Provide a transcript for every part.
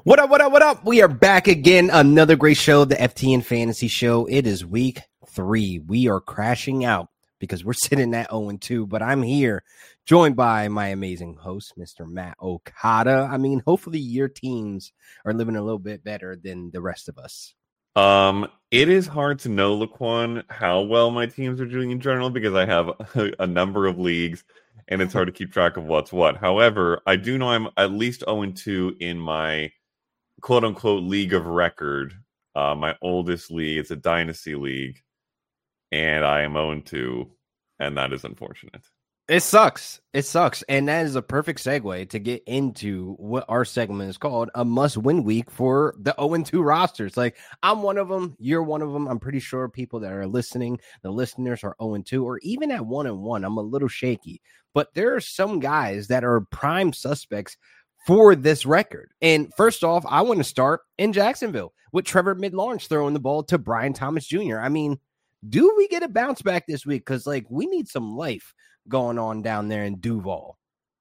What up, what up, what up? We are back again. Another great show, the FTN Fantasy Show. It is week 3. We are crashing out because we're sitting at 0-2, but I'm here joined by my amazing host, Mr. Matt Okada. I mean, hopefully your teams are living a little bit better than the rest of us. It is hard to know, Laquan, how well my teams are doing in general because I have a number of leagues and it's hard to keep track of what's what. However, I do know I'm at least 0-2 in my quote-unquote league of record, my oldest league. It's a dynasty league, and I am 0-2, and that is unfortunate. It sucks. It sucks. And that is a perfect segue to get into what our segment is called, a must-win week for the 0-2 rosters. Like, I'm one of them. You're one of them. I'm pretty sure people that are listening, the listeners are 0-2, or even at 1-1. I'm a little shaky. But there are some guys that are prime suspects for this record. And first off, I want to start in Jacksonville with Trevor Mid-Lawrence throwing the ball to Brian Thomas Jr. I mean, do we get a bounce back this week? Because, like, we need some life going on down there in Duval.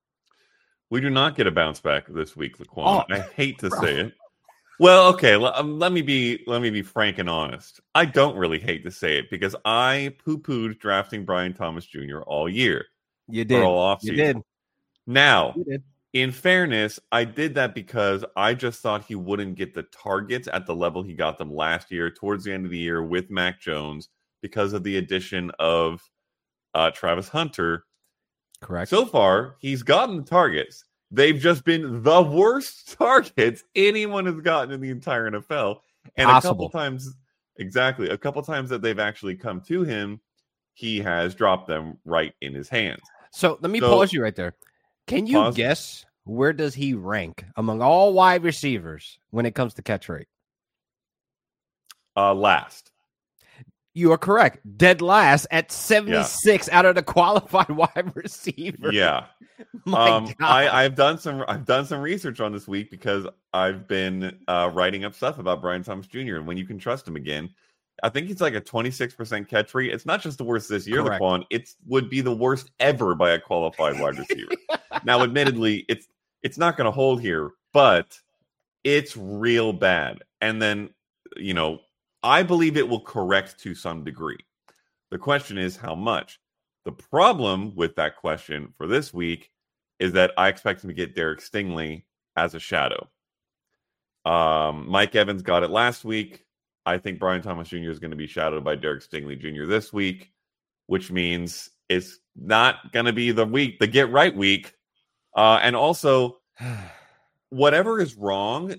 We do not get a bounce back this week, Laquan. I hate to say it. Well, okay, let me be frank and honest. I don't really hate to say it because I poo-pooed drafting Brian Thomas Jr. all year. You did. All offseason. You did. Now, you did. In fairness, I did that because I just thought he wouldn't get the targets at the level he got them last year, towards the end of the year with Mac Jones, because of the addition of Travis Hunter. Correct. So far, he's gotten the targets. They've just been the worst targets anyone has gotten in the entire NFL. And a couple times that they've actually come to him, he has dropped them right in his hands. So let me pause you right there. Can you guess where does he rank among all wide receivers when it comes to catch rate? Last. You are correct. Dead last at 76 out of the qualified wide receivers. Yeah. My God. I've done some research on this week because I've been writing up stuff about Brian Thomas Jr. and when you can trust him again. I think it's like a 26% catch rate. It's not just the worst this year, Laquan. It would be the worst ever by a qualified wide receiver. Now, admittedly, it's not going to hold here, but it's real bad. And then, I believe it will correct to some degree. The question is how much. The problem with that question for this week is that I expect him to get Derek Stingley as a shadow. Mike Evans got it last week. I think Brian Thomas Jr. is going to be shadowed by Derek Stingley Jr. this week, which means it's not going to be the get right week. And also, whatever is wrong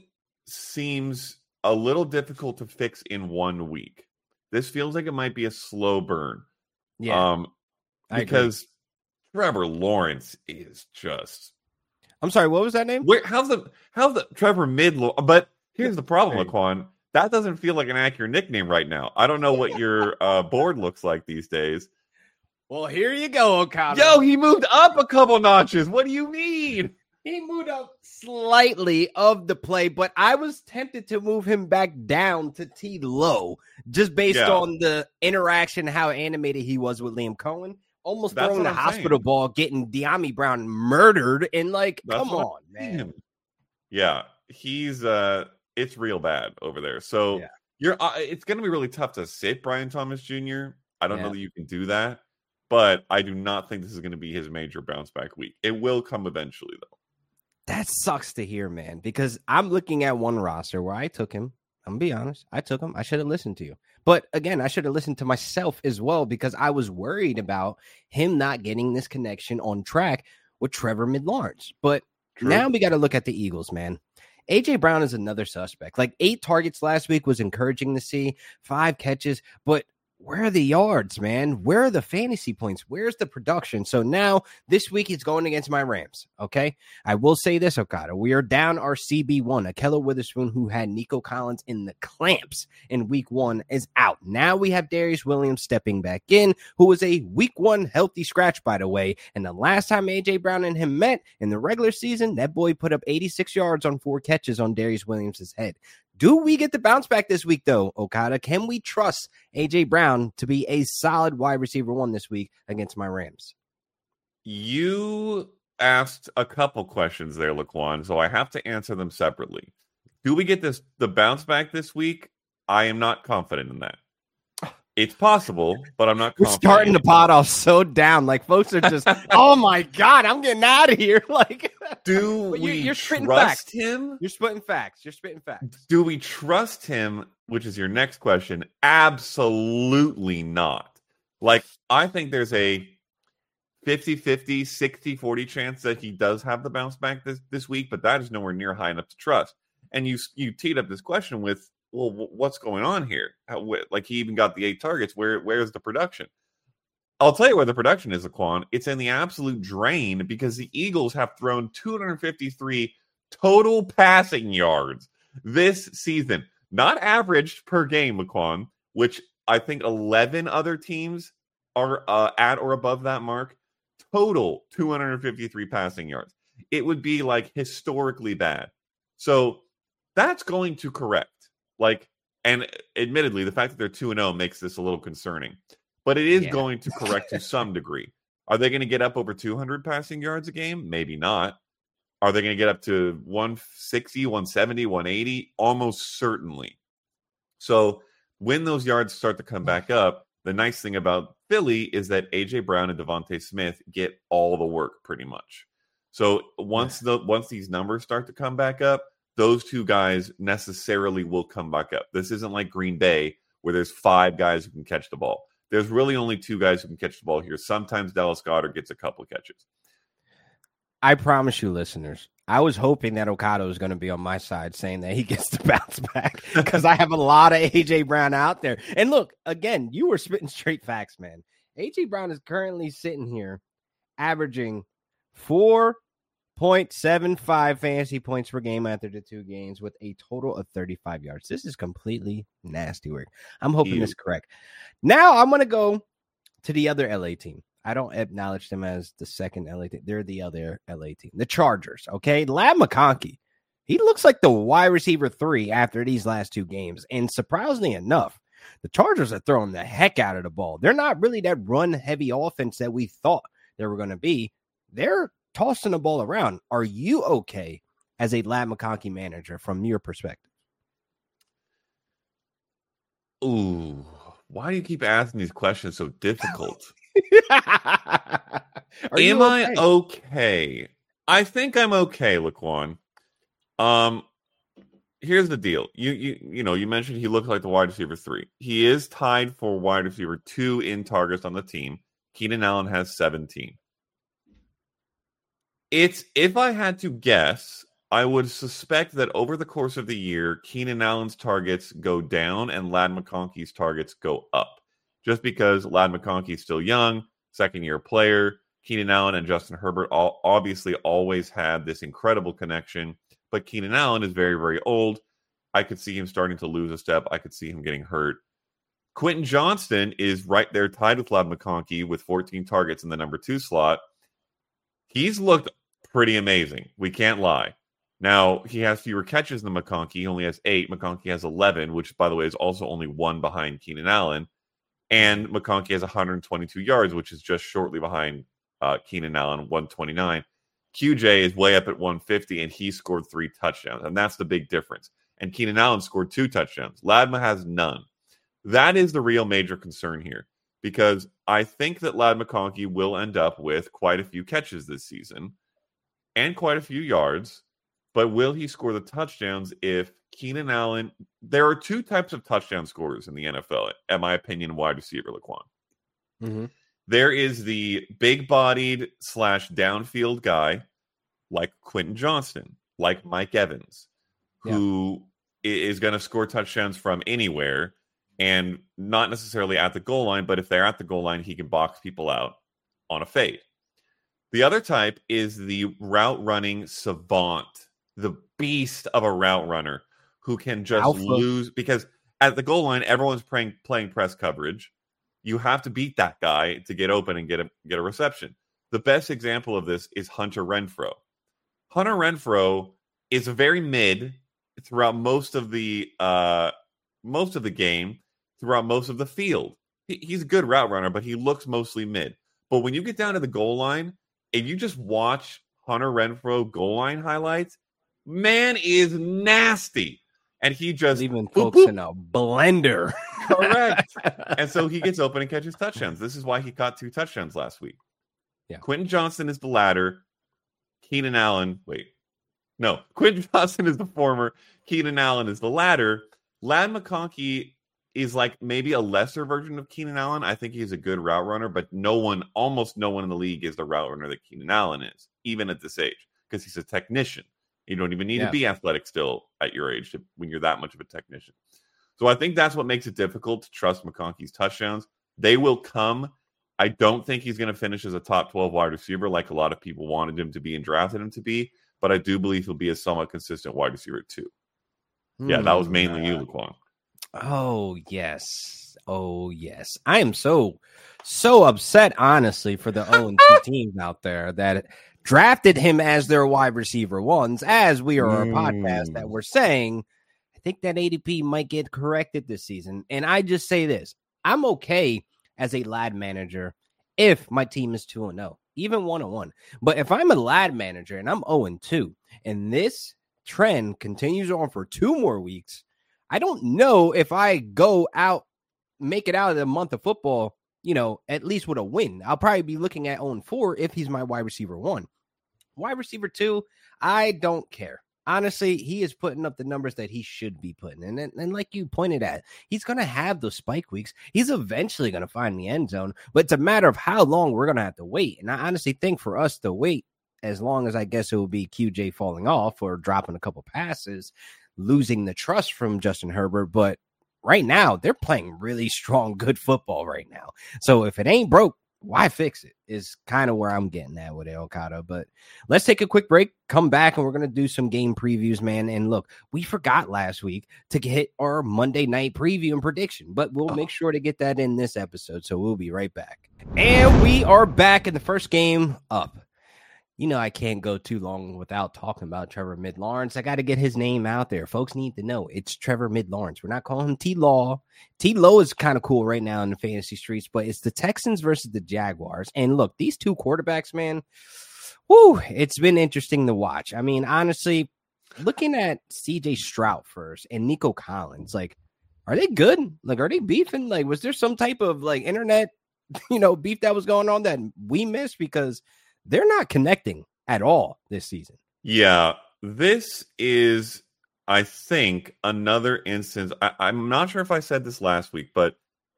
seems a little difficult to fix in 1 week. This feels like it might be a slow burn. Yeah. Because Trevor Lawrence is just... I'm sorry, what was that name? How's the Trevor Mid-Lawrence? But here's the problem, Laquan. That doesn't feel like an accurate nickname right now. I don't know what your board looks like these days. Well, here you go, Okada. Yo, he moved up a couple notches. What do you mean? He moved up slightly of the play, but I was tempted to move him back down to T low just based on the interaction, how animated he was with Liam Cohen. Almost throwing the hospital ball, getting De'Ami Brown murdered, and come on, man. Yeah, he's it's real bad over there. So it's going to be really tough to sit Brian Thomas Jr. I don't know that you can do that, but I do not think this is going to be his major bounce back week. It will come eventually, though. That sucks to hear, man, because I'm looking at one roster where I took him. I'm going to be honest. I took him. I should have listened to you. But again, I should have listened to myself as well because I was worried about him not getting this connection on track with Trevor Mid-Lawrence. But now we got to look at the Eagles, man. A.J. Brown is another suspect. 8 targets last week was encouraging to see, 5 catches, but where are the yards, man? Where are the fantasy points? Where's the production? So now this week he's going against my Rams, okay? I will say this, Okada. We are down our CB1. Ahkello Witherspoon, who had Nico Collins in the clamps in week 1, is out. Now we have Darius Williams stepping back in, who was a week 1 healthy scratch, by the way. And the last time A.J. Brown and him met in the regular season, that boy put up 86 yards on 4 catches on Darius Williams' head. Do we get the bounce back this week, though, Okada? Can we trust A.J. Brown to be a solid wide receiver 1 this week against my Rams? You asked a couple questions there, Laquan, so I have to answer them separately. Do we get the bounce back this week? I am not confident in that. It's possible, but I'm not confident. We're starting the pod off so down. Like, folks are just, oh, my God, I'm getting out of here. Like, you're trust him? You're spitting facts. You're spitting facts. Do we trust him, which is your next question? Absolutely not. Like, I think there's a 50-50, 60-40 chance that he does have the bounce back this week, but that is nowhere near high enough to trust. And you teed up this question with, well, what's going on here? Like, he even got the 8 targets. Where's the production? I'll tell you where the production is, Laquan. It's in the absolute drain because the Eagles have thrown 253 total passing yards this season. Not averaged per game, Laquan, which I think 11 other teams are at or above that mark. Total 253 passing yards. It would be like historically bad. So that's going to correct. Like, and admittedly, the fact that they're 2-0 makes this a little concerning, but it is going to correct to some degree. Are they going to get up over 200 passing yards a game? Maybe not. Are they going to get up to 160, 170, 180? Almost certainly. So when those yards start to come back up, the nice thing about Philly is that A.J. Brown and Devontae Smith get all the work pretty much. So once these numbers start to come back up, those 2 guys necessarily will come back up. This isn't like Green Bay where there's 5 guys who can catch the ball. There's really only 2 guys who can catch the ball here. Sometimes Dallas Goedert gets a couple of catches. I promise you, listeners, I was hoping that Okada was going to be on my side saying that he gets to bounce back because I have a lot of A.J. Brown out there. And look, again, you were spitting straight facts, man. A.J. Brown is currently sitting here averaging 4.75 fantasy points per game after the 2 games with a total of 35 yards. This is completely nasty work. I'm hoping this is correct. Now I'm going to go to the other LA team. I don't acknowledge them as the second LA team. They're the other LA team, the Chargers. Okay. Ladd McConkey. He looks like the wide receiver 3 after these last 2 games. And surprisingly enough, the Chargers are throwing the heck out of the ball. They're not really that run heavy offense that we thought they were going to be. They're tossing the ball around. Are you okay as a Ladd McConkey manager from your perspective? Ooh, why do you keep asking these questions so difficult? Am I okay? I think I'm okay, Laquan. Here's the deal. You mentioned he looked like the wide receiver 3. He is tied for wide receiver 2 in targets on the team. Keenan Allen has 17. If I had to guess, I would suspect that over the course of the year, Keenan Allen's targets go down and Ladd McConkey's targets go up. Just because Ladd McConkey is still young, second-year player. Keenan Allen and Justin Herbert obviously always had this incredible connection, but Keenan Allen is very, very old. I could see him starting to lose a step. I could see him getting hurt. Quentin Johnston is right there tied with Ladd McConkey with 14 targets in the number 2 slot. He's looked pretty amazing. We can't lie. Now, he has fewer catches than McConkey. He only has 8. McConkey has 11, which, by the way, is also only 1 behind Keenan Allen. And McConkey has 122 yards, which is just shortly behind Keenan Allen, 129. QJ is way up at 150, and he scored 3 touchdowns. And that's the big difference. And Keenan Allen scored 2 touchdowns. Ladma has none. That is the real major concern here, because I think that Ladd McConkey will end up with quite a few catches this season and quite a few yards. But will he score the touchdowns if Keenan Allen... There are 2 types of touchdown scorers in the NFL, in my opinion, wide receiver, Laquan. Mm-hmm. There is the big-bodied / downfield guy like Quentin Johnston, like Mike Evans, who is going to score touchdowns from anywhere and not necessarily at the goal line, but if they're at the goal line, he can box people out on a fade. The other type is the route-running savant, the beast of a route runner who can just lose because at the goal line, everyone's playing press coverage. You have to beat that guy to get open and get a reception. The best example of this is Hunter Renfrow. Hunter Renfrow is very mid throughout most of the game, throughout most of the field. He's a good route runner, but he looks mostly mid. But when you get down to the goal line and you just watch Hunter Renfrow goal line highlights, man is nasty. And he just leaving folks in a blender. Correct. And so he gets open and catches touchdowns. This is why he caught 2 touchdowns last week. Yeah. Quentin Johnston is the latter. Keenan Allen. Quentin Johnston is the former. Keenan Allen is the latter. Ladd McConkey is like maybe a lesser version of Keenan Allen. I think he's a good route runner, but almost no one in the league is the route runner that Keenan Allen is, even at this age, because he's a technician. You don't even need to be athletic still at your age when you're that much of a technician. So I think that's what makes it difficult to trust McConkey's touchdowns. They will come. I don't think he's going to finish as a top 12 wide receiver like a lot of people wanted him to be and drafted him to be, but I do believe he'll be a somewhat consistent wide receiver too. Yeah, that was mainly you, Laquan. Oh, yes. I am so upset, honestly, for the 0-2 teams out there that drafted him as their wide receiver ones, as we are a podcast that we're saying, I think that ADP might get corrected this season. And I just say this, I'm okay as a Ladd manager if my team is 2-0, even 1-1. But if I'm a Ladd manager and I'm 0-2, and this trend continues on for 2 more weeks, I don't know if I make it out of the month of football, at least with a win. I'll probably be looking at 0-4 if he's my wide receiver 1. Wide receiver 2, I don't care. Honestly, he is putting up the numbers that he should be putting. And like you pointed at, he's going to have those spike weeks. He's eventually going to find the end zone, but it's a matter of how long we're going to have to wait. And I honestly think for us to wait as long as I guess it will be QJ falling off or dropping a couple passes, losing the trust from Justin Herbert. But right now, they're playing really strong, good football right now. So if it ain't broke, why fix it is kind of where I'm getting at with it, Okada. But let's take a quick break, come back, and we're going to do some game previews, man. And look, we forgot last week to get our Monday night preview and prediction, but we'll make sure to get that in this episode. So we'll be right back. And we are back in the first game up. I can't go too long without talking about Trevor Mid-Lawrence. I got to get his name out there. Folks need to know it's Trevor Mid-Lawrence. We're not calling him T-Law. T-Law is kind of cool right now in the fantasy streets, but it's the Texans versus the Jaguars. And look, these 2 quarterbacks, man, it's been interesting to watch. I mean, honestly, looking at CJ Stroud first and Nico Collins, are they good? Are they beefing? Was there some type of internet, beef that was going on that we missed? Because they're not connecting at all this season. Yeah, this is, I think, another instance. I'm not sure if I said this last week, but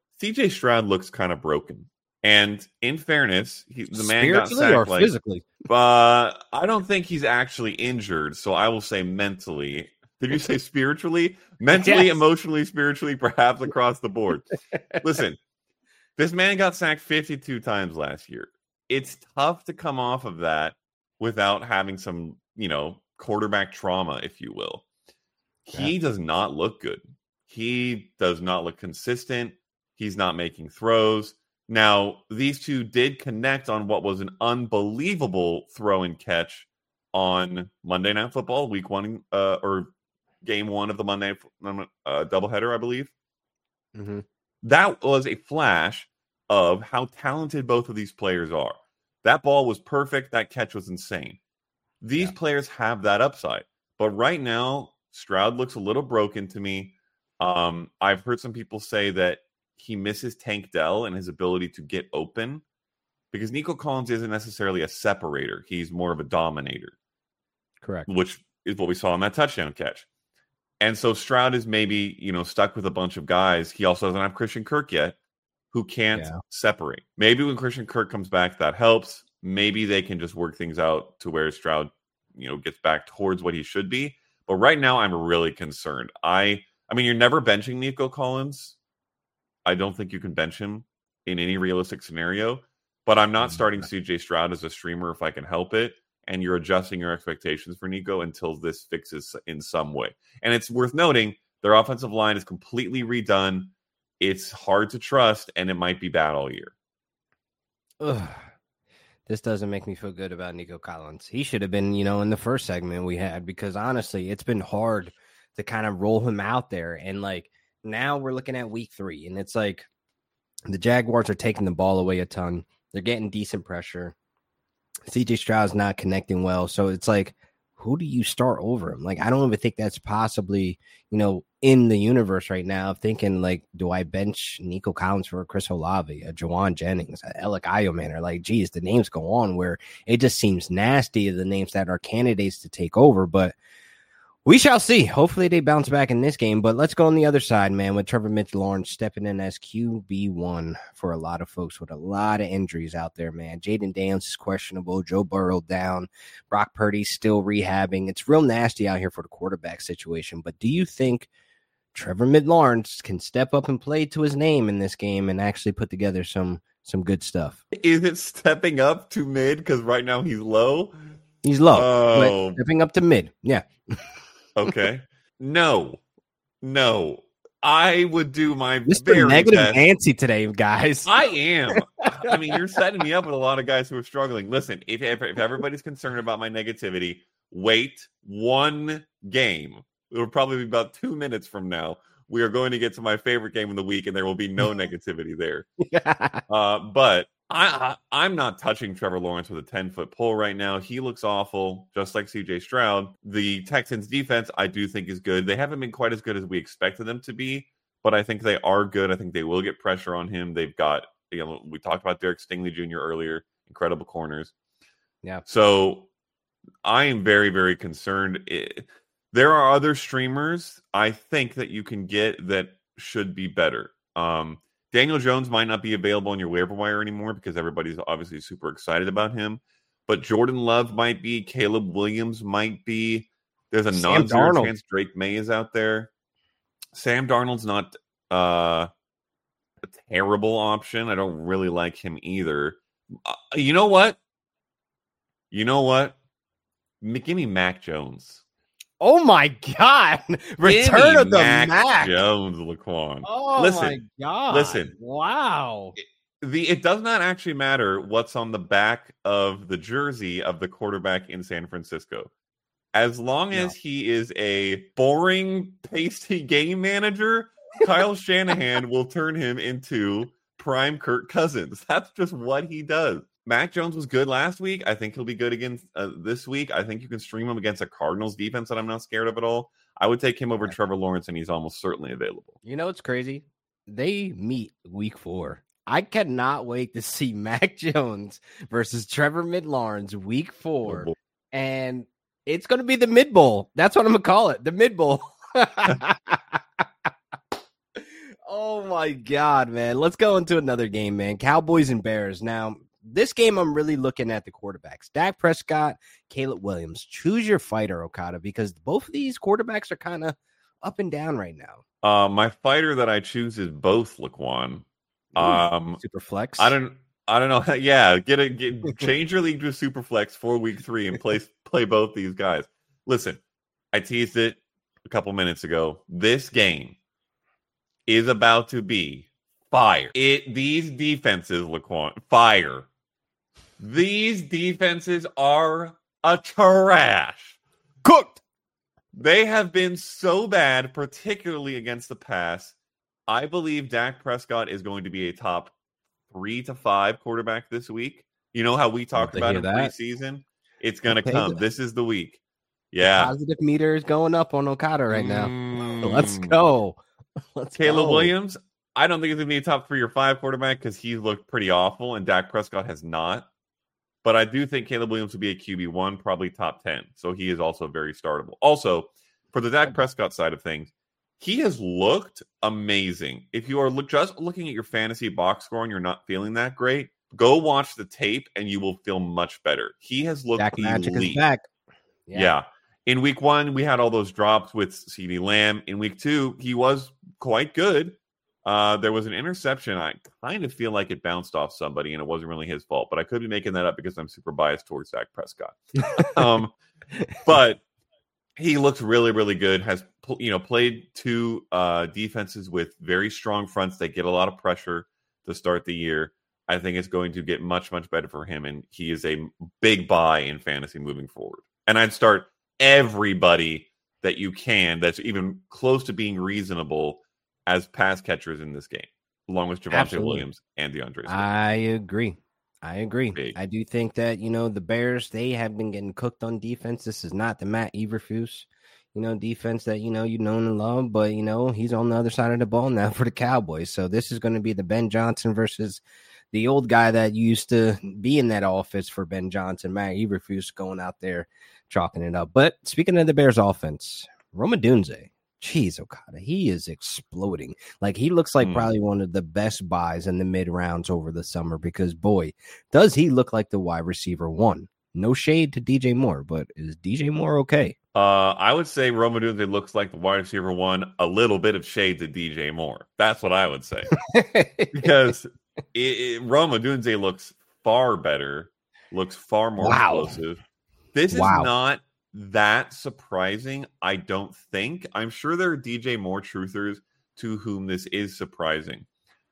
CJ Stroud looks kind of broken. And in fairness, the man got sacked or physically. But I don't think he's actually injured. So I will say mentally. Did you say spiritually? Mentally, yes. Emotionally, spiritually, perhaps across the board. Listen, this man got sacked 52 times last year. It's tough to come off of that without having some, quarterback trauma, if you will. He does not look good. He does not look consistent. He's not making throws. Now, these 2 did connect on what was an unbelievable throw and catch on Monday Night Football, week 1, or game 1 of the Monday doubleheader, I believe. Mm-hmm. That was a flash of how talented both of these players are. That ball was perfect. That catch was insane. These players have that upside. But right now, Stroud looks a little broken to me. I've heard some people say that he misses Tank Dell and his ability to get open because Nico Collins isn't necessarily a separator. He's more of a dominator. Correct. Which is what we saw in that touchdown catch. And so Stroud is maybe, stuck with a bunch of guys. He also doesn't have Christian Kirk yet, who can't separate. Maybe when Christian Kirk comes back, that helps. Maybe they can just work things out to where Stroud, gets back towards what he should be. But right now, I'm really concerned. I mean, you're never benching Nico Collins. I don't think you can bench him in any realistic scenario. But I'm not starting CJ Stroud as a streamer if I can help it. And you're adjusting your expectations for Nico until this fixes in some way. And it's worth noting, their offensive line is completely redone. It's hard to trust, and it might be bad all year. Ugh. This doesn't make me feel good about Nico Collins. He should have been, in the first segment we had, because honestly, it's been hard to kind of roll him out there. And now we're looking at week 3, and it's the Jaguars are taking the ball away a ton. They're getting decent pressure. CJ Stroud's not connecting well. So it's who do you start over him? Like, I don't even think that's possibly, in the universe right now. Thinking like, do I bench Nico Collins for Chris Olave, a Jawan Jennings, a Alec Ioman, or like, geez, the names go on where it just seems nasty of the names that are candidates to take over. But we shall see. Hopefully they bounce back in this game. But let's go on the other side, man, with Trevor Lawrence stepping in as QB1 for a lot of folks with a lot of injuries out there, man. Jaden Daniels is questionable. Joe Burrow down. Brock Purdy's still rehabbing. It's real nasty out here for the quarterback situation. But do you think Trevor Lawrence can step up and play to his name in this game and actually put together some good stuff? Is it stepping up to mid? Because right now he's low. He's low, but stepping up to mid. Yeah. Okay. No. I would do my Mr. very negative best. Nancy today, guys. I am. I mean, you're setting me up with a lot of guys who are struggling. Listen, if everybody's concerned about my negativity, wait one game. It'll probably be about 2 minutes from now. We are going to get to my favorite game of the week, and there will be no negativity there. But I'm not touching Trevor Lawrence with a 10-foot pole right now. He looks awful, just like CJ Stroud. The Texans defense, I do think, is good. They haven't been quite as good as we expected them to be, but I think they are good. I think they will get pressure on him. They've got, we talked about Derek Stingley Jr. earlier, incredible corners. Yeah. So I am very, very concerned. There are other streamers I think that you can get that should be better. Daniel Jones might not be available on your waiver wire anymore because everybody's obviously super excited about him. But Jordan Love might be. Caleb Williams might be. There's a non-zero chance Drake May is out there. Sam Darnold's not a terrible option. I don't really like him either. You know what? Give me Mac Jones. Oh my God! Return of the Mac Jones, Laquan. Oh my God! Listen! Wow. It does not actually matter what's on the back of the jersey of the quarterback in San Francisco, as long as he is a boring, pasty game manager. Kyle Shanahan will turn him into prime Kirk Cousins. That's just what he does. Mac Jones was good last week. I think he'll be good again this week. I think you can stream him against a Cardinals defense that I'm not scared of at all. I would take him over Trevor Lawrence, and he's almost certainly available. You know what's crazy? They meet week 4. I cannot wait to see Mac Jones versus Trevor Lawrence week 4. Oh, and it's going to be the Mid Bowl. That's what I'm going to call it, the Mid Bowl. Oh, my God, man. Let's go into another game, man. Cowboys and Bears. Now, this game, I'm really looking at the quarterbacks. Dak Prescott, Caleb Williams. Choose your fighter, Okada, because both of these quarterbacks are kind of up and down right now. My fighter that I choose is both, Laquan. Super flex. I don't know. Yeah, change your league to super flex for week 3 and play both these guys. Listen, I teased it a couple minutes ago. This game is about to be fire. These defenses, Laquan, fire. These defenses are a trash. Cooked. They have been so bad, particularly against the pass. I believe Dak Prescott is going to be a top 3 to 5 quarterback this week. You know how we talked about him preseason? It's going to come. This is the week. Yeah. The positive meter is going up on Okada right now. Let's go. Caleb Williams, I don't think it's going to be a top 3 or 5 quarterback because he's looked pretty awful and Dak Prescott has not. But I do think Caleb Williams will be a QB1, probably top 10. So he is also very startable. Also, for the Dak Prescott side of things, he has looked amazing. If you are just looking at your fantasy box score and you're not feeling that great, go watch the tape and you will feel much better. He has looked Dak Magic is back. Yeah. In week 1, we had all those drops with CeeDee Lamb. In week 2, he was quite good. There was an interception. I kind of feel like it bounced off somebody, and it wasn't really his fault. But I could be making that up because I'm super biased towards Dak Prescott. But he looks really, really good. Has played 2 defenses with very strong fronts. They get a lot of pressure to start the year. I think it's going to get much, much better for him, and he is a big buy in fantasy moving forward. And I'd start everybody that you can that's even close to being reasonable as pass catchers in this game, along with Javonte Williams and DeAndre Swift. I agree. I agree. big. I do think that, the Bears, they have been getting cooked on defense. This is not the Matt Eberflus, defense that, you know and love, but, he's on the other side of the ball now for the Cowboys. So this is going to be the Ben Johnson versus the old guy that used to be in that office for Ben Johnson, Matt Eberflus, going out there chalking it up. But speaking of the Bears offense, Rome Odunze. Jeez, Okada, he is exploding. Like, he looks like probably one of the best buys in the mid rounds over the summer because, boy, does he look like the wide receiver one. No shade to DJ Moore, but is DJ Moore okay? I would say Rome Odunze looks like the wide receiver one. A little bit of shade to DJ Moore. That's what I would say. Because Rome Odunze looks far better, looks far more explosive. This is not that surprising, I don't think. I'm sure there are DJ Moore truthers to whom this is surprising.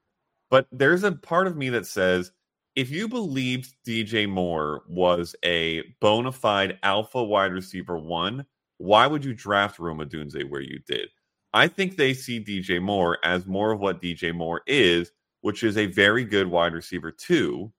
But there's a part of me that says, if you believed DJ Moore was a bona fide alpha wide receiver one, why would you draft Rome Odunze where you did? I think they see DJ Moore as more of what DJ Moore is, which is a very good wide receiver two.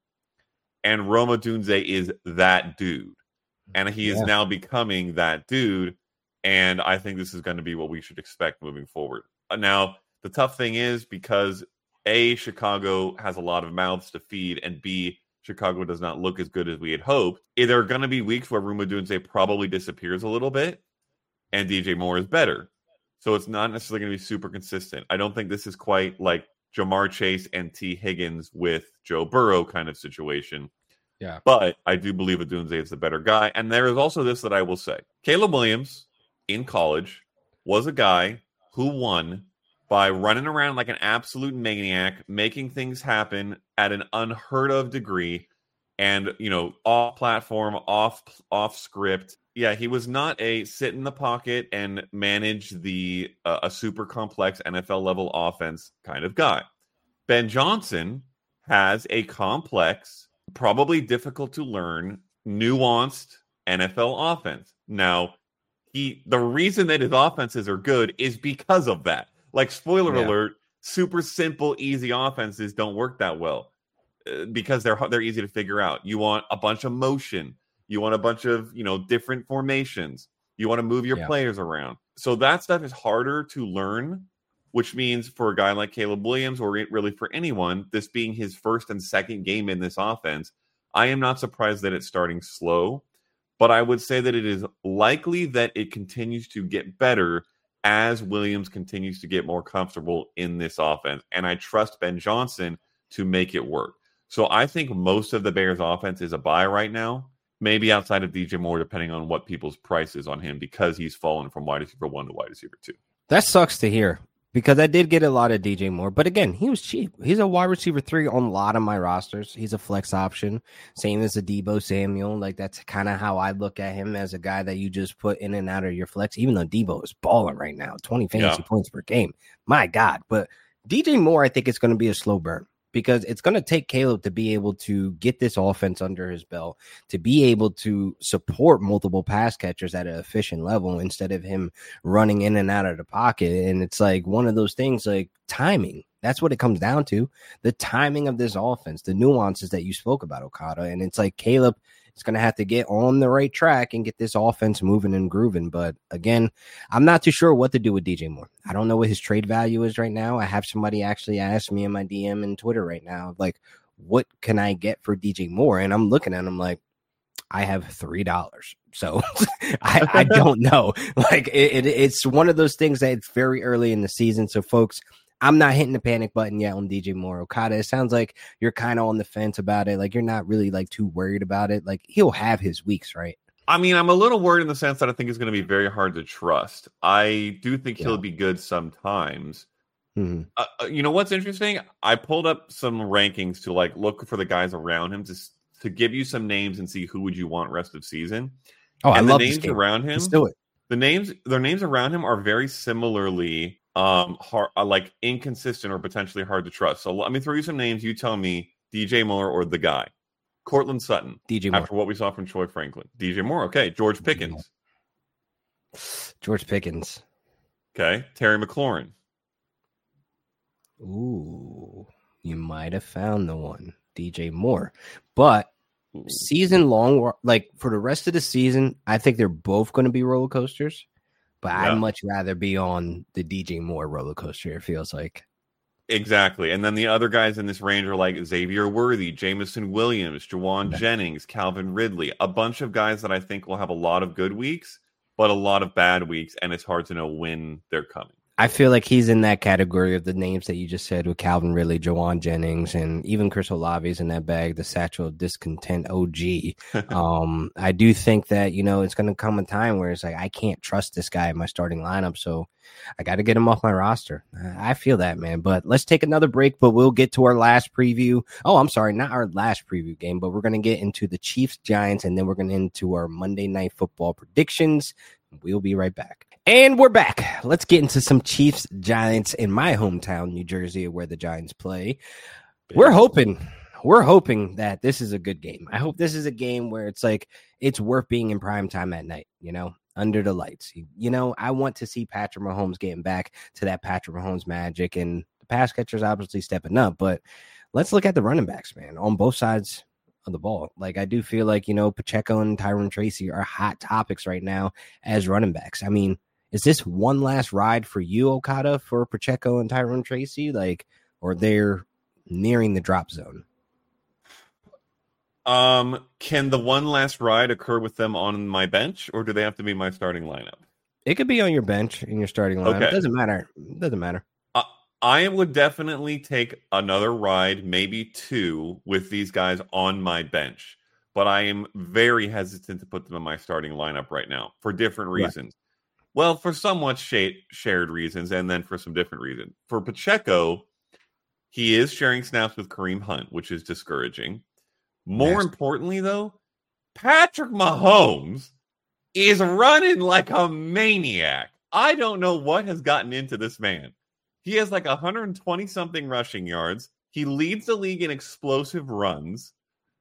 And Rome Odunze is that dude. And he is now becoming that dude. And I think this is going to be what we should expect moving forward. Now, the tough thing is because A, Chicago has a lot of mouths to feed, and B, Chicago does not look as good as we had hoped. There are going to be weeks where Rome Odunze probably disappears a little bit, and DJ Moore is better. So it's not necessarily going to be super consistent. I don't think this is quite like Jamar Chase and T. Higgins with Joe Burrow kind of situation. Yeah. But I do believe Odunze is the better guy. And there is also this that I will say. Caleb Williams in college was a guy who won by running around like an absolute maniac, making things happen at an unheard of degree, and, off platform, off script. Yeah, he was not a sit in the pocket and manage the a super complex NFL level offense kind of guy. Ben Johnson has a complex, probably difficult to learn, nuanced NFL offense. Now, the reason that his offenses are good is because of that. Like, spoiler alert, super simple, easy offenses don't work that well because they're easy to figure out. You want a bunch of motion. You want a bunch of, different formations. You want to move your players around. So that stuff is harder to learn, which means for a guy like Caleb Williams, or really for anyone, this being his first and second game in this offense, I am not surprised that it's starting slow, but I would say that it is likely that it continues to get better as Williams continues to get more comfortable in this offense. And I trust Ben Johnson to make it work. So I think most of the Bears offense is a buy right now, maybe outside of DJ Moore, depending on what people's price is on him, because he's fallen from wide receiver one to wide receiver two. That sucks to hear. Because I did get a lot of DJ Moore. But again, he was cheap. He's a wide receiver 3 on a lot of my rosters. He's a flex option. Same as a Deebo Samuel. Like, that's kind of how I look at him, as a guy that you just put in and out of your flex, even though Deebo is balling right now, 20 fantasy points per game. My God. But DJ Moore, I think it's going to be a slow burn, because it's going to take Caleb to be able to get this offense under his belt, to be able to support multiple pass catchers at an efficient level instead of him running in and out of the pocket. And it's like one of those things, like timing. That's what it comes down to. The timing of this offense, the nuances that you spoke about, Okada. And it's like Caleb is going to have to get on the right track and get this offense moving and grooving. But again, I'm not too sure what to do with DJ Moore. I don't know what his trade value is right now. I have somebody actually ask me in my DM and Twitter right now, like, what can I get for DJ Moore? And I'm looking at him like, I have $3. So I don't know. Like, it's one of those things that it's very early in the season. So folks, I'm not hitting the panic button yet on DJ Moore. Okada, it sounds like you're kind of on the fence about it. Like, you're not really like too worried about it. Like, he'll have his weeks, right? I mean, I'm a little worried in the sense that I think it's going to be very hard to trust. I do think he'll be good sometimes. Mm-hmm. You know what's interesting? I pulled up some rankings to like look for the guys around him to give you some names and see who would you want rest of season. Oh, and I love the names this game. Around him. Let's do it. Their names around him are very similarly hard, like inconsistent or potentially hard to trust. So let me throw you some names. You tell me DJ Moore or the guy. Cortland Sutton. DJ Moore. After what we saw from Troy Franklin. DJ Moore. Okay. George Pickens. George Pickens. Okay. Terry McLaurin. Ooh, you might have found the one. DJ Moore. But season long, like for the rest of the season, I think they're both going to be roller coasters. But I'd much rather be on the DJ Moore roller coaster, it feels like. Exactly. And then the other guys in this range are like Xavier Worthy, Jameson Williams, Jawan Jennings, Calvin Ridley, a bunch of guys that I think will have a lot of good weeks, but a lot of bad weeks, and it's hard to know when they're coming. I feel like he's in that category of the names that you just said with Calvin Ridley, Jawan Jennings, and even Chris Olave's in that bag, the Satchel of Discontent OG. I do think that, it's going to come a time where it's like, I can't trust this guy in my starting lineup, so I got to get him off my roster. I feel that, man. But let's take another break, but we'll get to our last preview. Oh, I'm sorry, not our last preview game, but we're going to get into the Chiefs-Giants, and then we're going to into our Monday Night Football predictions. We'll be right back. And we're back. Let's get into some Chiefs Giants in my hometown, New Jersey, where the Giants play. We're hoping that this is a good game. I hope this is a game where it's like it's worth being in prime time at night, under the lights. I want to see Patrick Mahomes getting back to that Patrick Mahomes magic, and the pass catchers obviously stepping up. But let's look at the running backs, man, on both sides of the ball. Like, I do feel like, Pacheco and Tyrone Tracy are hot topics right now as running backs. I mean, is this one last ride for you, Okada, for Pacheco and Tyrone Tracy? Like, or they're nearing the drop zone? Can the one last ride occur with them on my bench, or do they have to be my starting lineup? It could be on your bench in your starting lineup. Okay. It doesn't matter. I would definitely take another ride, maybe two, with these guys on my bench. But I am very hesitant to put them in my starting lineup right now for different reasons. Right. Well, for somewhat shared reasons, and then for some different reasons. For Pacheco, he is sharing snaps with Kareem Hunt, which is discouraging. More importantly, though, Patrick Mahomes is running like a maniac. I don't know what has gotten into this man. He has like 120-something rushing yards. He leads the league in explosive runs.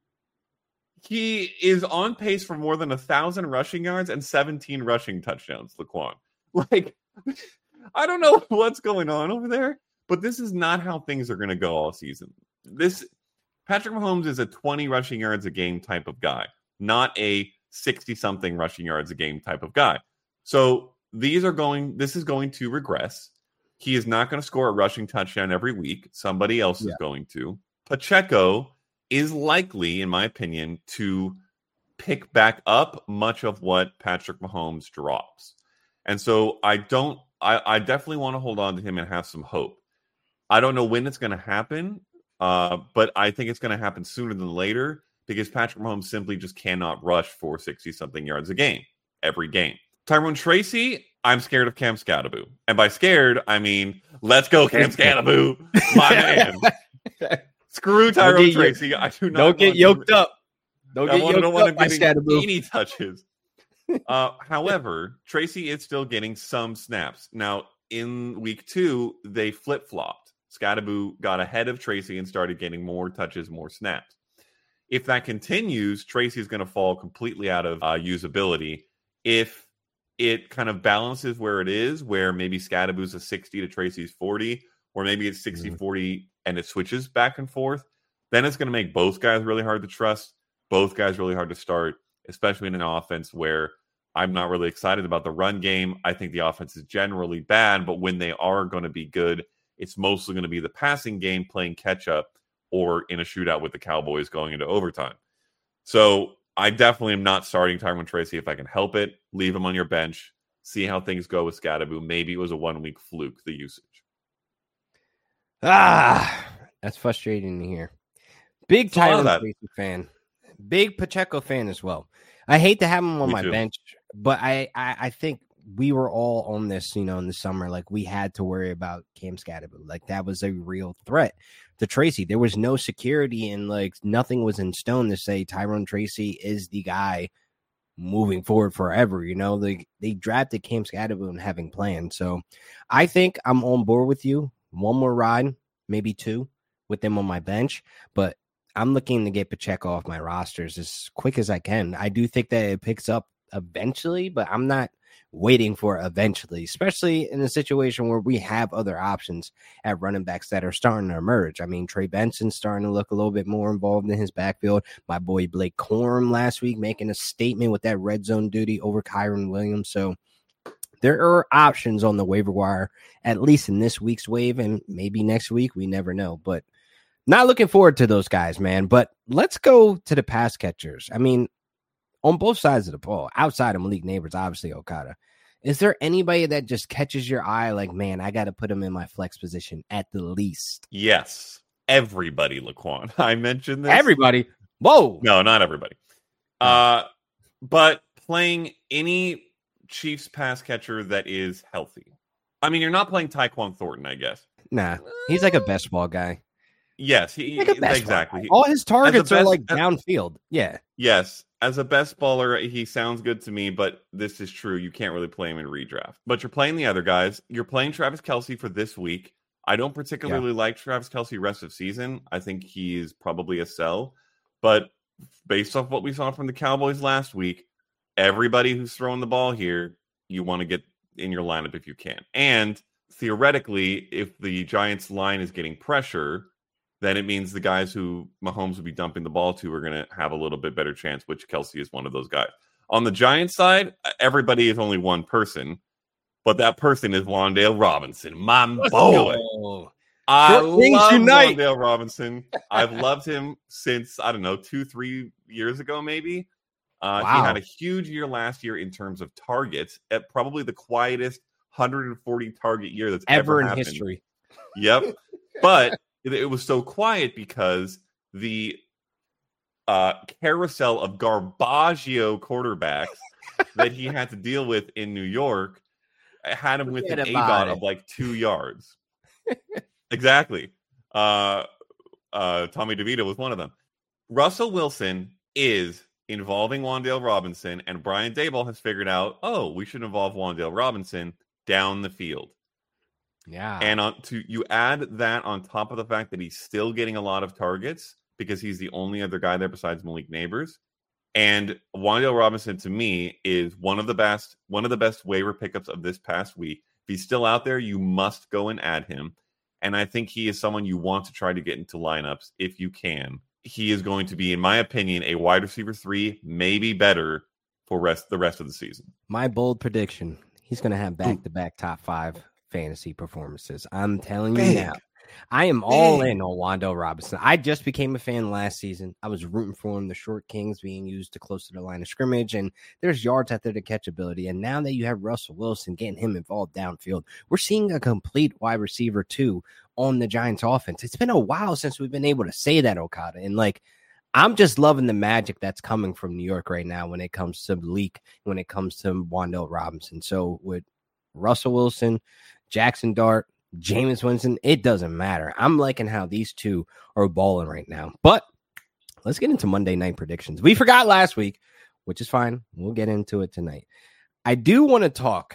He is on pace for more than 1,000 rushing yards and 17 rushing touchdowns, Laquan. Like, I don't know what's going on over there, but this is not how things are going to go all season. Patrick Mahomes is a 20 rushing yards a game type of guy, not a 60-something rushing yards a game type of guy. So this is going to regress. He is not going to score a rushing touchdown every week. Somebody else is going to. Pacheco is likely, in my opinion, to pick back up much of what Patrick Mahomes drops. And so I definitely want to hold on to him and have some hope. I don't know when it's going to happen, but I think it's going to happen sooner than later because Patrick Mahomes simply just cannot rush for 60-something yards a game, every game. Tyrone Tracy, I'm scared of Cam Skattebo. And by scared, I mean, let's go, Cam Skattebo, my man. Screw Tyrone Tracy. I do not. Don't get yoked up. Don't get yoked up by Skattebo. Any touches. However, Tracy is still getting some snaps. Now, in week 2, they flip-flopped. Skattebo got ahead of Tracy and started getting more touches, more snaps. If that continues, Tracy is going to fall completely out of usability. If it kind of balances where it is, where maybe Skattebo's a 60 to Tracy's 40, or maybe it's 60-40 and it switches back and forth, then it's going to make both guys really hard to trust, both guys really hard to start, especially in an offense where I'm not really excited about the run game. I think the offense is generally bad, but when they are going to be good, it's mostly going to be the passing game playing catch up or in a shootout with the Cowboys going into overtime. So I definitely am not starting Tyrone Tracy if I can help it. Leave him on your bench. See how things go with Skattebo. Maybe it was a 1-week fluke, the usage. That's frustrating to hear. Big Tyrone Tracy fan. Big Pacheco fan as well. I hate to have him on my bench, but I think we were all on this, in the summer. Like, we had to worry about Cam Skattebo. Like, that was a real threat to Tracy. There was no security and, like, nothing was in stone to say Tyrone Tracy is the guy moving forward forever. They drafted Cam Skattebo and having plans. So I think I'm on board with you. One more ride, maybe 2 with them on my bench, but I'm looking to get Pacheco off my rosters as quick as I can. I do think that it picks up eventually, but I'm not waiting for eventually, especially in a situation where we have other options at running backs that are starting to emerge. I mean, Trey Benson's starting to look a little bit more involved in his backfield. My boy Blake Corum last week making a statement with that red zone duty over Kyron Williams. So there are options on the waiver wire, at least in this week's wave, and maybe next week. We never know. But not looking forward to those guys, man. But let's go to the pass catchers. I mean, on both sides of the ball, outside of Malik Neighbors, obviously Okada, is there anybody that just catches your eye like, man, I got to put him in my flex position at the least? Yes. Everybody, Laquan. I mentioned this. Everybody? Whoa. No, not everybody. But playing any Chiefs pass catcher that is healthy. I mean, you're not playing Tyquan Thornton, I guess. Nah, he's like a best ball guy. Yes, exactly. All his targets are like downfield. Yeah. Yes. As a best baller, he sounds good to me, but this is true. You can't really play him in redraft. But you're playing the other guys. You're playing Travis Kelce for this week. I don't particularly like Travis Kelce rest of season. I think he's probably a sell. But based off what we saw from the Cowboys last week, everybody who's throwing the ball here, you want to get in your lineup if you can. And theoretically, if the Giants line is getting pressure, then it means the guys who Mahomes would be dumping the ball to are going to have a little bit better chance, which Kelce is one of those guys. On the Giants side, everybody is only one person, but that person is Wan'Dale Robinson. My boy. I love Wan'Dale Robinson. I've loved him since, 2-3 years ago, maybe. Wow. He had a huge year last year in terms of targets, at probably the quietest 140 target year that's ever happened. In history. Yep. But it was so quiet because the carousel of Garbaggio quarterbacks that he had to deal with in New York had him with an ADOT of like 2 yards. Exactly. Tommy DeVito was one of them. Russell Wilson is involving Wan'Dale Robinson, and Brian Daboll has figured out, we should involve Wan'Dale Robinson down the field. Yeah. And you add that on top of the fact that he's still getting a lot of targets because he's the only other guy there besides Malik Neighbors. And Wan'Dale Robinson, to me, is one of the best waiver pickups of this past week. If he's still out there, you must go and add him. And I think he is someone you want to try to get into lineups if you can. He is going to be, in my opinion, a wide receiver 3, maybe better for the rest of the season. My bold prediction, he's going to have back-to-back top 5 fantasy performances. I'm telling you now. I am all in on Wan'Dale Robinson. I just became a fan last season. I was rooting for him. The short kings being used to close to the line of scrimmage, and there's yards out there to catch ability. And now that you have Russell Wilson getting him involved downfield, we're seeing a complete wide receiver 2 on the Giants offense. It's been a while since we've been able to say that, Okada. And I'm just loving the magic that's coming from New York right now when it comes to Malik, when it comes to Wan'Dale Robinson. So with Russell Wilson, Jackson Dart, Jameis Winston, it doesn't matter. I'm liking how these two are balling right now. But let's get into Monday night predictions. We forgot last week, which is fine. We'll get into it tonight. I do want to talk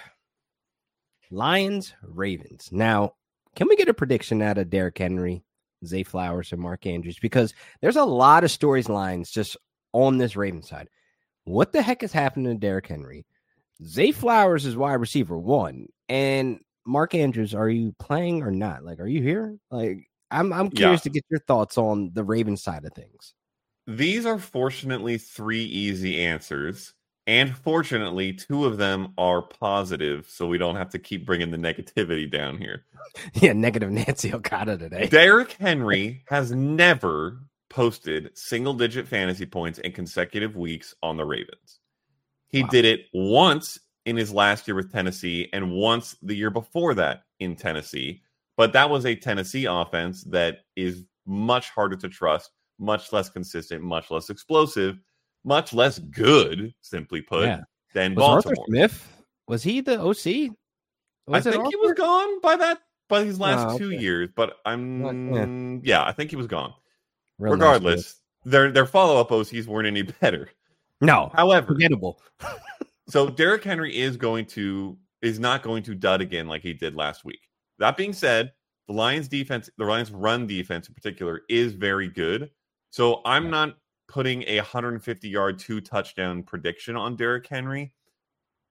Lions, Ravens. Now, can we get a prediction out of Derrick Henry, Zay Flowers, and Mark Andrews? Because there's a lot of storylines just on this Ravens side. What the heck is happening to Derrick Henry? Zay Flowers is wide receiver 1, and Mark Andrews, are you playing or not? Are you here? I'm curious to get your thoughts on the Ravens side of things. These are fortunately 3 easy answers, and fortunately 2 of them are positive, so we don't have to keep bringing the negativity down here. Yeah, negative Nancy Okada today. Derrick Henry has never posted single-digit fantasy points in consecutive weeks on the Ravens. He did it once in his last year with Tennessee and once the year before that in Tennessee. But that was a Tennessee offense that is much harder to trust, much less consistent, much less explosive, much less good, simply put, than Baltimore. Arthur Smith, was he the OC? I think he was gone by his last 2 years, but I think he was gone. Regardless, their follow-up OCs weren't any better. No, however, forgettable. So Derrick Henry is not going to dud again like he did last week. That being said, the Lions run defense in particular is very good. So I'm not putting a 150-yard 2-touchdown prediction on Derrick Henry,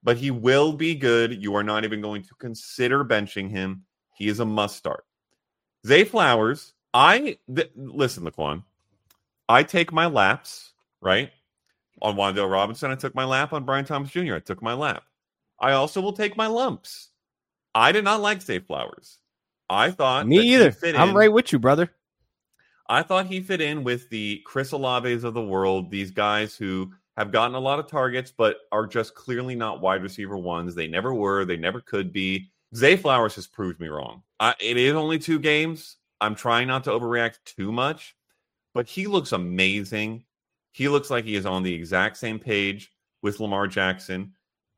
but he will be good. You are not even going to consider benching him. He is a must start. Zay Flowers, listen, Laquan. I take my laps, right? On Wan'Dale Robinson, I took my lap. On Brian Thomas Jr., I took my lap. I also will take my lumps. I did not like Zay Flowers. I thought me either. I'm right with you, brother. I thought he fit in with the Chris Olaves of the world, these guys who have gotten a lot of targets, but are just clearly not wide receiver ones. They never were. They never could be. Zay Flowers has proved me wrong. It is only 2 games. I'm trying not to overreact too much, but he looks amazing. He looks like he is on the exact same page with Lamar Jackson.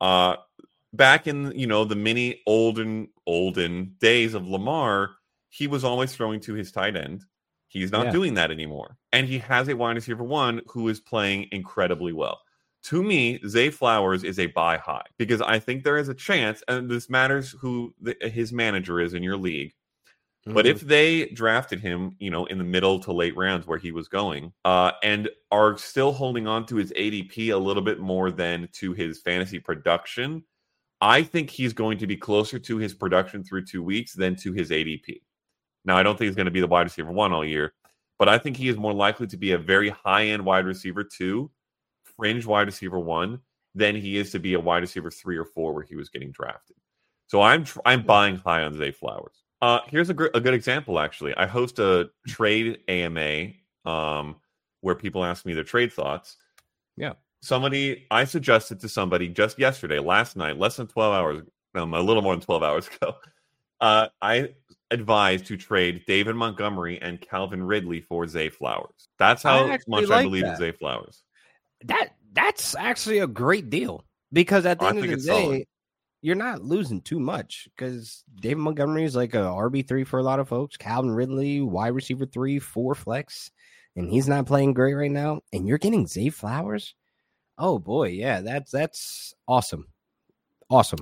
Back in, the mini olden days of Lamar, he was always throwing to his tight end. He's not doing that anymore. And he has a wide receiver 1 who is playing incredibly well. To me, Zay Flowers is a buy high because I think there is a chance, and this matters who his manager is in your league. Mm-hmm. But if they drafted him, in the middle to late rounds where he was going, and are still holding on to his ADP a little bit more than to his fantasy production, I think he's going to be closer to his production through 2 weeks than to his ADP. Now, I don't think he's going to be the wide receiver 1 all year, but I think he is more likely to be a very high-end wide receiver 2, fringe wide receiver 1, than he is to be a wide receiver 3 or 4 where he was getting drafted. So I'm buying high on Zay Flowers. Here's a good example, actually. I host a trade AMA where people ask me their trade thoughts. Yeah. I suggested to somebody just yesterday, last night, less than 12 hours, a little more than 12 hours ago, I advised to trade David Montgomery and Calvin Ridley for Zay Flowers. That's how much I believe in Zay Flowers. That's actually a great deal because at the end of the day, you're not losing too much because David Montgomery is like a RB3 for a lot of folks. Calvin Ridley, wide receiver 3, 4 flex, and he's not playing great right now. And you're getting Zay Flowers. Oh boy, yeah, that's awesome. Awesome.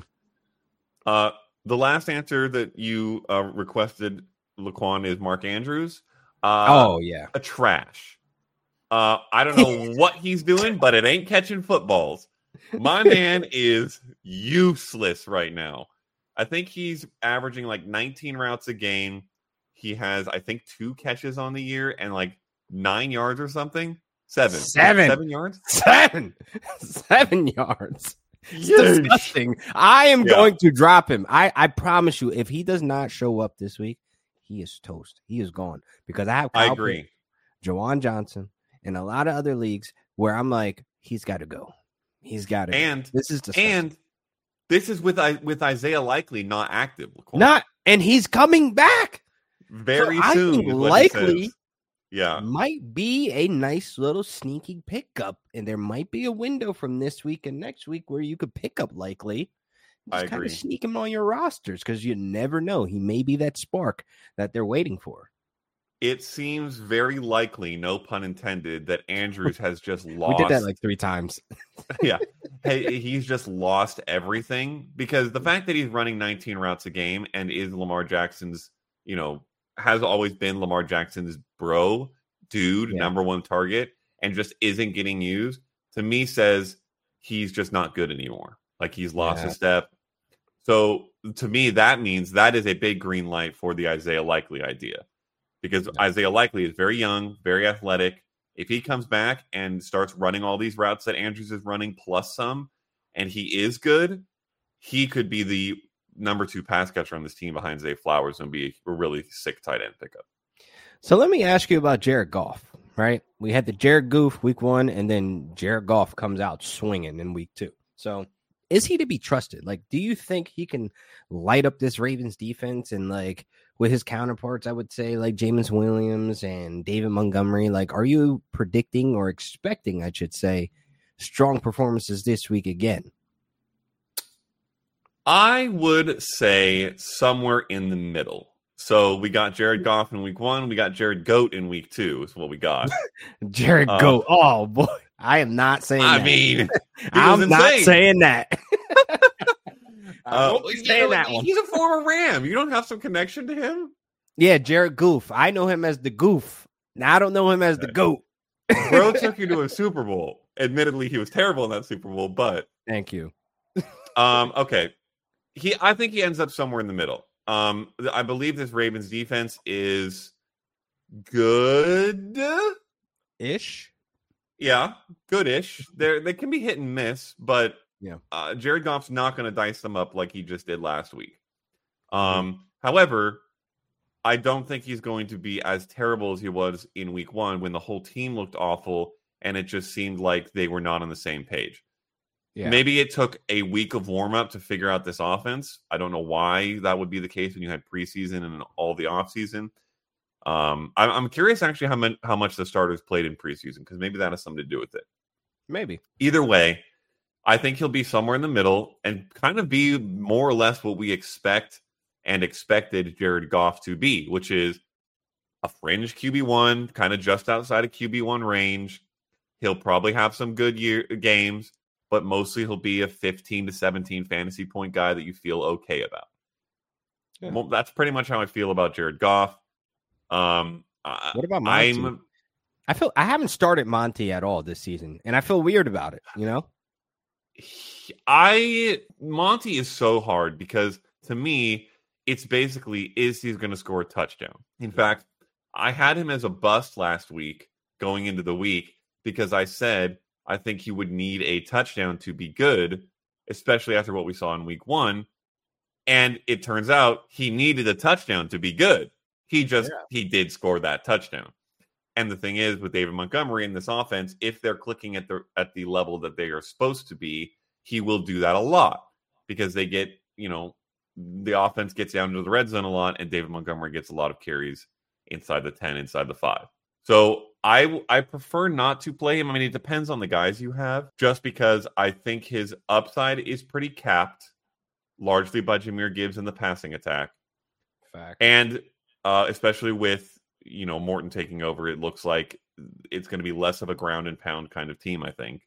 The last answer that you requested, Laquan, is Mark Andrews. Yeah. A trash. I don't know what he's doing, but it ain't catching footballs. My man is useless right now. I think he's averaging like 19 routes a game. He has, I think, 2 catches on the year and like 9 yards or something. 7 yards? 7 yards. It's disgusting. I am going to drop him. I promise you, if he does not show up this week, he is toast. He is gone. Because I agree. Juwan Johnson and a lot of other leagues where I'm like, he's got to go. He's got to. And this is disgusting. And this is with Isaiah Likely not active. And he's coming back very soon. I think Likely. Yeah, might be a nice little sneaky pickup, and there might be a window from this week and next week where you could pick up Likely. Just kind of sneak him on your rosters because you never know. He may be that spark that they're waiting for. It seems very likely, no pun intended, that Andrews has just lost. We did that like 3 times. Yeah. Hey, he's just lost everything because the fact that he's running 19 routes a game and is Lamar Jackson's, has always been Lamar Jackson's number 1 target, and just isn't getting used, to me says he's just not good anymore. Like he's lost a step. So to me, that means that is a big green light for the Isaiah Likely idea because Isaiah Likely is very young, very athletic. If he comes back and starts running all these routes that Andrews is running plus some, and he is good, he could be the number 2 pass catcher on this team behind Zay Flowers and be a really sick tight end pickup. So let me ask you about Jared Goff, right? We had the Jared Goof week 1, and then Jared Goff comes out swinging in week 2. So is he to be trusted? Like, do you think he can light up this Ravens defense and like with his counterparts, I would say like Jameis Williams and David Montgomery, like, are you predicting or expecting, I should say, strong performances this week again? I would say somewhere in the middle. So we got Jared Goff in week 1. We got Jared Goat in week 2 is what we got. Jared Goat. Oh, boy. I am not saying that. I mean, I'm not saying that. He's a former Ram. You don't have some connection to him? Yeah, Jared Goof. I know him as the Goof. Now I don't know him as the Goat. Bro took you to a Super Bowl. Admittedly, he was terrible in that Super Bowl, but... Thank you. Okay. I think he ends up somewhere in the middle. I believe this Ravens defense is good-ish. Yeah, good-ish. They can be hit and miss, but Jared Goff's not going to dice them up like he just did last week. However, I don't think he's going to be as terrible as he was in week 1 when the whole team looked awful and it just seemed like they were not on the same page. Yeah. Maybe it took a week of warm-up to figure out this offense. I don't know why that would be the case when you had preseason and all the offseason. I'm curious actually how much the starters played in preseason, because maybe that has something to do with it. Maybe. Either way, I think he'll be somewhere in the middle and kind of be more or less what we expect and expected Jared Goff to be, which is a fringe QB1, kind of just outside of QB1 range. He'll probably have some good games, but mostly he'll be a 15 to 17 fantasy point guy that you feel okay about. Yeah. Well, that's pretty much how I feel about Jared Goff. What about Monty? I haven't started Monty at all this season, and I feel weird about it, you know? Monty is so hard because to me, it's basically, is he going to score a touchdown? In fact, I had him as a bust last week going into the week because I said I think he would need a touchdown to be good, especially after what we saw in week 1. And it turns out he needed a touchdown to be good. He did score that touchdown. And the thing is, with David Montgomery in this offense, if they're clicking at the level that they are supposed to be, he will do that a lot because they get, the offense gets down to the red zone a lot, and David Montgomery gets a lot of carries inside the 10, inside the 5. So I prefer not to play him. I mean, it depends on the guys you have, just because I think his upside is pretty capped, largely by Jahmyr Gibbs in the passing attack. Fact. And especially with, Morton taking over, it looks like it's going to be less of a ground and pound kind of team, I think.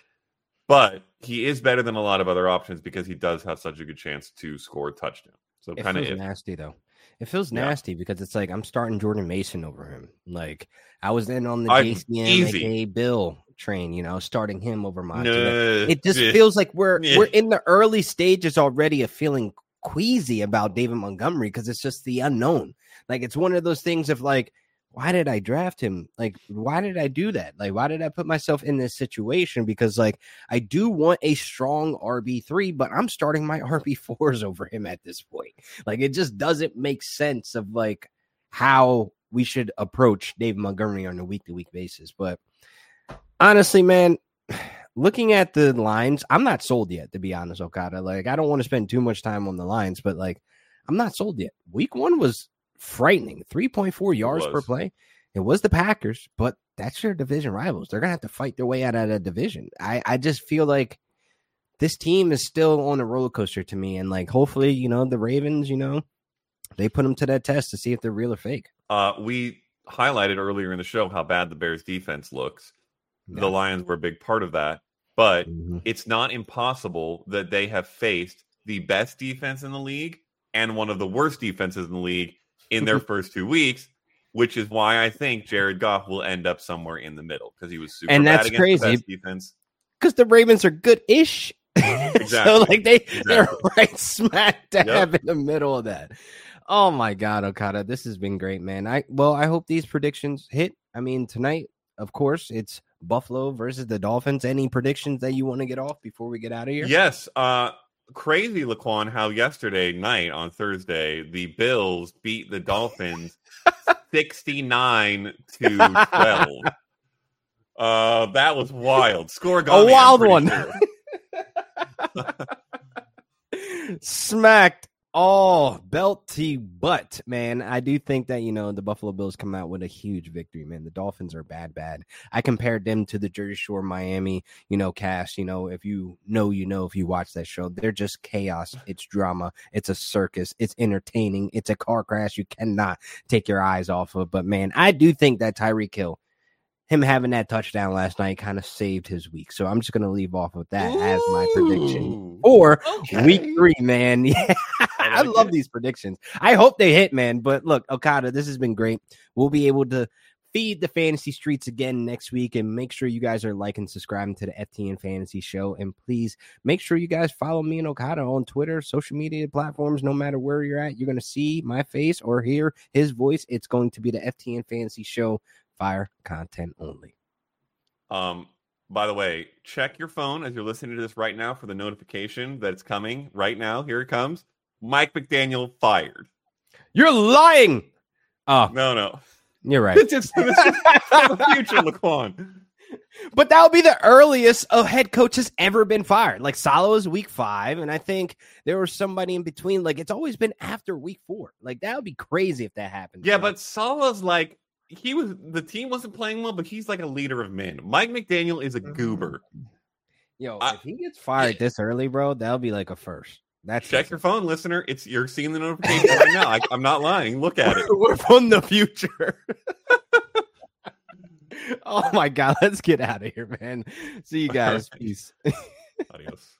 But he is better than a lot of other options because he does have such a good chance to score a touchdown. So kind of nasty, though. It feels nasty because it's like I'm starting Jordan Mason over him. Like I was in on the JCM, aka Bill train, starting him over Monty. It just feels like we're in the early stages already of feeling queasy about David Montgomery because it's just the unknown. Like it's one of those things of like, why did I draft him? Like, why did I do that? Like, why did I put myself in this situation? Because like, I do want a strong RB3, but I'm starting my RB4s over him at this point. Like, it just doesn't make sense of like how we should approach David Montgomery on a week-to-week basis. But honestly, man, looking at the lines, I'm not sold yet, to be honest, Okada. Like, I don't want to spend too much time on the lines, but like, I'm not sold yet. Week 1 was frightening. 3.4 yards per play. It was the Packers, but that's your division rivals. They're going to have to fight their way out of that division. I just feel like this team is still on a roller coaster to me. And like, hopefully, the Ravens, they put them to that test to see if they're real or fake. We highlighted earlier in the show how bad the Bears defense looks. Yeah. The Lions were a big part of that, but it's not impossible that they have faced the best defense in the league and one of the worst defenses in the league in their first 2 weeks, which is why I think Jared Goff will end up somewhere in the middle because he was super bad against the best defense. Because the Ravens are good-ish. Exactly. So like they're right smack dab in the middle of that. Oh my God, Okada, this has been great, man. I hope these predictions hit. I mean, tonight, of course, it's Buffalo versus the Dolphins. Any predictions that you want to get off before we get out of here? Yes. Crazy, Laquan, how yesterday night on Thursday, the Bills beat the Dolphins 69-12. That was wild. Scoregami, a wild one. Sure. Smacked all belt to butt, man. I do think that, the Buffalo Bills come out with a huge victory, man. The Dolphins are bad. I compared them to the Jersey Shore Miami, cast. If you know, if you watch that show, they're just chaos. It's drama. It's a circus. It's entertaining. It's a car crash you cannot take your eyes off of. But, man, I do think that Tyreek Hill, him having that touchdown last night kind of saved his week. So I'm just going to leave off with that as my prediction. Or week 3, man. Yeah, I love these predictions. I hope they hit, man. But look, Okada, this has been great. We'll be able to feed the fantasy streets again next week. And make sure you guys are liking, subscribing to the FTN Fantasy Show. And please make sure you guys follow me and Okada on Twitter, social media platforms. No matter where you're at, you're going to see my face or hear his voice. It's going to be the FTN Fantasy Show. Fire content only. By the way, check your phone as you're listening to this right now for the notification that it's coming right now. Here it comes. Mike McDaniel fired. You're lying. Oh, no. You're right. It's just the future, Laquan. But that would be the earliest a head coach has ever been fired. Like Saleh was week 5, and I think there was somebody in between. Like it's always been after week 4. Like that would be crazy if that happened. Yeah, but Saleh's like the team wasn't playing well, but he's like a leader of men. Mike McDaniel is a goober. Yo, if he gets fired this early, bro, that'll be like a first. Check your phone, listener. You're seeing the notification right now. I'm not lying. Look at it. We're from the future. Oh my God, let's get out of here, man. See you guys. Peace. Adios.